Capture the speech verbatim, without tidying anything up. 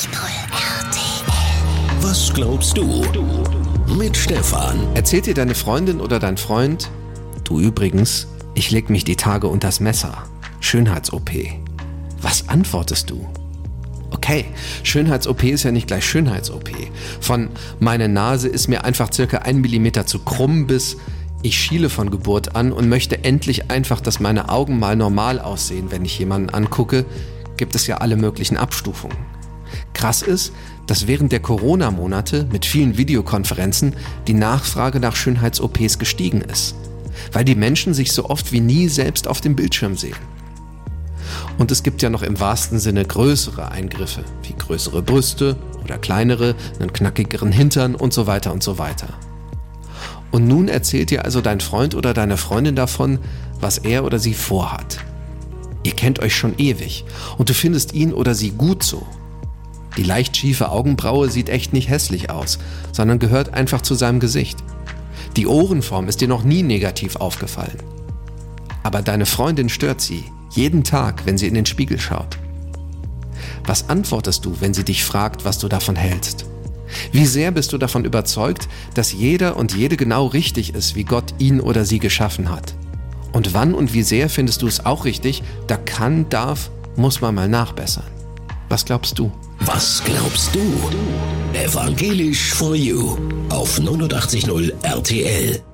null R T L. Was glaubst du? Mit Stefan. Erzählt dir deine Freundin oder dein Freund: Du übrigens, ich leg mich die Tage unters Messer. Schönheits-O P. Was antwortest du? Okay, Schönheits-O P ist ja nicht gleich Schönheits-O P. Von meine Nase ist mir einfach circa ein Millimeter zu krumm bis ich schiele von Geburt an und möchte endlich einfach, dass meine Augen mal normal aussehen, wenn ich jemanden angucke, gibt es ja alle möglichen Abstufungen. Krass ist, dass während der Corona-Monate mit vielen Videokonferenzen die Nachfrage nach Schönheits-O Ps gestiegen ist, weil die Menschen sich so oft wie nie selbst auf dem Bildschirm sehen. Und es gibt ja noch im wahrsten Sinne größere Eingriffe, wie größere Brüste oder kleinere, einen knackigeren Hintern und so weiter und so weiter. Und nun erzählt dir also dein Freund oder deine Freundin davon, was er oder sie vorhat. Ihr kennt euch schon ewig und du findest ihn oder sie gut so. Die leicht schiefe Augenbraue sieht echt nicht hässlich aus, sondern gehört einfach zu seinem Gesicht. Die Ohrenform ist dir noch nie negativ aufgefallen. Aber deine Freundin stört sie, jeden Tag, wenn sie in den Spiegel schaut. Was antwortest du, wenn sie dich fragt, was du davon hältst? Wie sehr bist du davon überzeugt, dass jeder und jede genau richtig ist, wie Gott ihn oder sie geschaffen hat? Und wann und wie sehr findest du es auch richtig, da kann, darf, muss man mal nachbessern? Was glaubst du? Was glaubst du? Evangelisch for You auf neunundachtzig Komma null R T L.